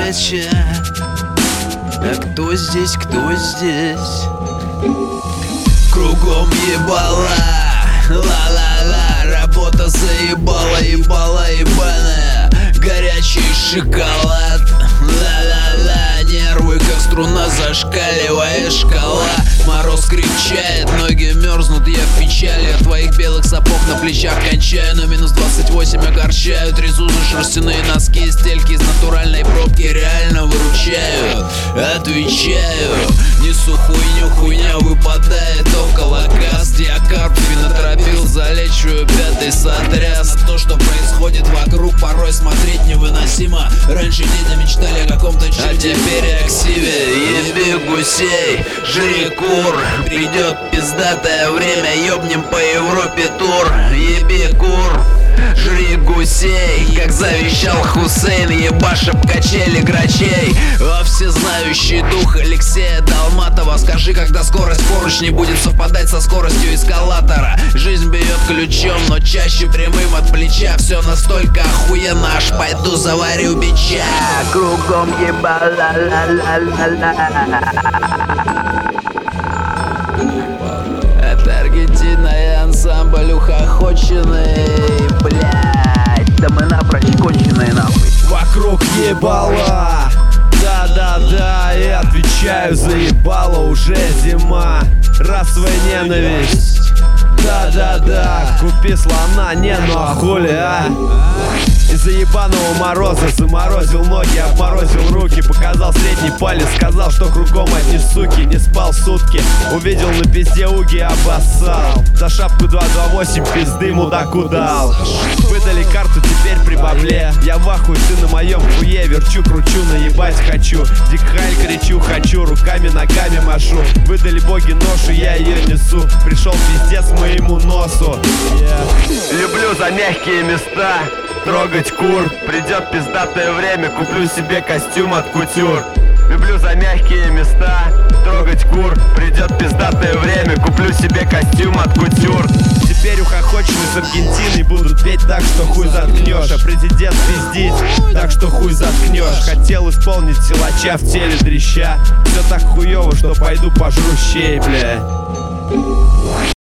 передача. А кто здесь, кто здесь? Кругом ебала, ла-ла-ла. Работа заебала, ебала ебаная. Горячий шоколад, ла-ла-ла. Нервы как струна, зашкаливая шкала. Мороз крепчает, ноги мерзнут, я в печали. От твоих белых сапог на плечах кончаю. Но минус 28 огорчают. Резузы, шерстяные носки, стельки из натуральной пробки реально выручают. Отвечаю, несу хуйню, хуйня выпадает около каст. Я карп, фенотропил, залечиваю пятый сотряс. То, что происходит вокруг, порой смотреть невыносимо. Раньше дети мечтали о каком-то чуде, а теперь аксиве. Еби гусей, жри кур. Придет пиздатое время, ёбнем по Европе тур. Еби кур, жри гусей, как завещал Хусейн, ебашь об качели грачей. О, всезнающий дух Алексея Долматова, скажи, когда скорость поручней будет совпадать со скоростью эскалатора. Жизнь бьет ключом, но чаще прямым от плеча. Все настолько охуенно, аж пойду заварю бича. Кругом ебала, ла-ла-ла-ла. Это Аргентина и ансамбль ухохоченный. Блять, да мы напрочь конченые нахуй. Вокруг ебала, да-да-да, и отвечаю, заебала уже зима. Расовая ненависть, да-да-да, купи слона, не, ну а хули, а? Из-за ебаного мороза заморозил ноги, обморозил руки, показал средний палец, сказал, что кругом одни суки. Не спал сутки, увидел на пизде уги, обоссал. За шапку 228 пизды мудаку дал. Выдали карту, теперь при бабле. Я в ахуе, ты на моем хуе. Верчу, кручу, наебать хочу. Дикхаль кричу, хочу, руками, ногами машу. Выдали боги ношу, я ее несу. Пришел пиздец моему носу. Люблю за мягкие места трогать кур. Придет пиздатое время, куплю себе костюм от кутюр. Люблю за мягкие места трогать кур. Придет пиздатое время, куплю себе костюм от кутюр. Теперь ухохоченные с Аргентиной будут петь так, что хуй заткнешь. А президент пиздить, так что хуй заткнешь. Хотел исполнить силача в теле дрища. Все так хуево, что пойду пожру щей, бля.